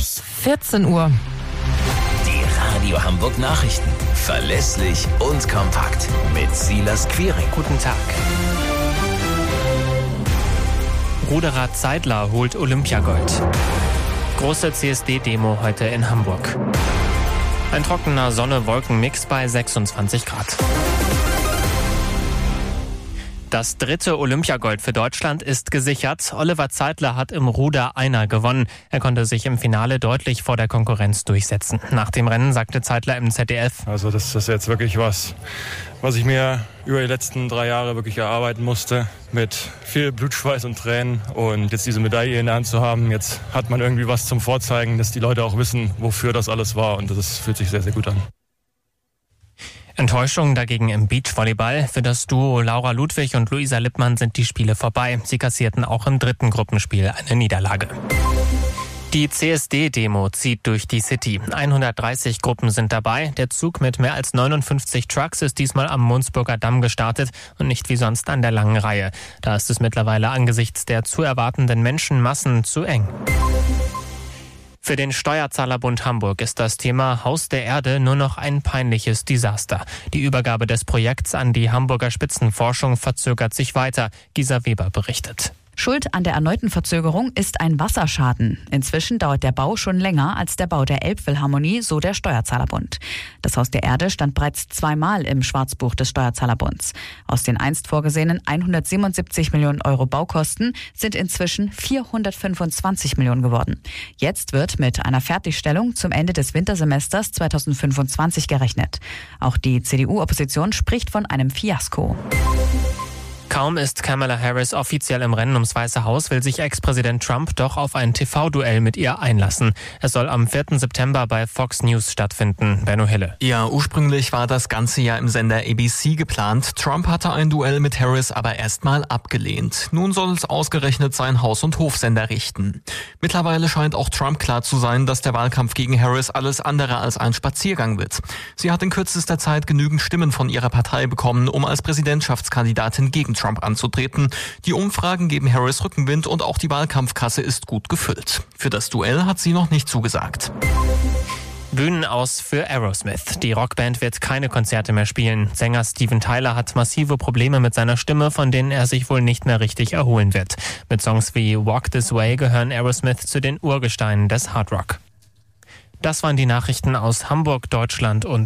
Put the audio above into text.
gleich 14 Uhr. Die Radio Hamburg Nachrichten. Verlässlich und kompakt. Mit Silas Quiring. Guten Tag. Ruderer Zeidler holt Olympiagold. Große CSD-Demo heute in Hamburg. Ein trockener Sonne-Wolken-Mix bei 26 Grad. Das 3. Olympiagold für Deutschland ist gesichert. Oliver Zeidler hat im Ruder Einer gewonnen. Er konnte sich im Finale deutlich vor der Konkurrenz durchsetzen. Nach dem Rennen sagte Zeidler im ZDF: Also das ist jetzt wirklich was ich mir über die letzten 3 Jahre wirklich erarbeiten musste. Mit viel Blutschweiß und Tränen. Und jetzt diese Medaille in der Hand zu haben, jetzt hat man irgendwie was zum Vorzeigen, dass die Leute auch wissen, wofür das alles war. Und das fühlt sich sehr, sehr gut an. Enttäuschung dagegen im Beachvolleyball. Für das Duo Laura Ludwig und Luisa Lippmann sind die Spiele vorbei. Sie kassierten auch im 3. Gruppenspiel eine Niederlage. Die CSD-Demo zieht durch die City. 130 Gruppen sind dabei. Der Zug mit mehr als 59 Trucks ist diesmal am Mundsburger Damm gestartet und nicht wie sonst an der langen Reihe. Da ist es mittlerweile angesichts der zu erwartenden Menschenmassen zu eng. Für den Steuerzahlerbund Hamburg ist das Thema Haus der Erde nur noch ein peinliches Desaster. Die Übergabe des Projekts an die Hamburger Spitzenforschung verzögert sich weiter. Gisa Weber berichtet. Schuld an der erneuten Verzögerung ist ein Wasserschaden. Inzwischen dauert der Bau schon länger als der Bau der Elbphilharmonie, so der Steuerzahlerbund. Das Haus der Erde stand bereits 2-mal im Schwarzbuch des Steuerzahlerbunds. Aus den einst vorgesehenen 177 Millionen Euro Baukosten sind inzwischen 425 Millionen geworden. Jetzt wird mit einer Fertigstellung zum Ende des Wintersemesters 2025 gerechnet. Auch die CDU-Opposition spricht von einem Fiasko. Kaum ist Kamala Harris offiziell im Rennen ums Weiße Haus, will sich Ex-Präsident Trump doch auf ein TV-Duell mit ihr einlassen. Es soll am 4. September bei Fox News stattfinden. Benno Hille. Ja, ursprünglich war das Ganze ja im Sender ABC geplant. Trump hatte ein Duell mit Harris aber erstmal abgelehnt. Nun soll es ausgerechnet sein Haus- und Hofsender richten. Mittlerweile scheint auch Trump klar zu sein, dass der Wahlkampf gegen Harris alles andere als ein Spaziergang wird. Sie hat in kürzester Zeit genügend Stimmen von ihrer Partei bekommen, um als Präsidentschaftskandidatin gegen Trump anzutreten. Die Umfragen geben Harris Rückenwind und auch die Wahlkampfkasse ist gut gefüllt. Für das Duell hat sie noch nicht zugesagt. Bühnenaus für Aerosmith. Die Rockband wird keine Konzerte mehr spielen. Sänger Steven Tyler hat massive Probleme mit seiner Stimme, von denen er sich wohl nicht mehr richtig erholen wird. Mit Songs wie Walk This Way gehören Aerosmith zu den Urgesteinen des Hardrock. Das waren die Nachrichten aus Hamburg, Deutschland und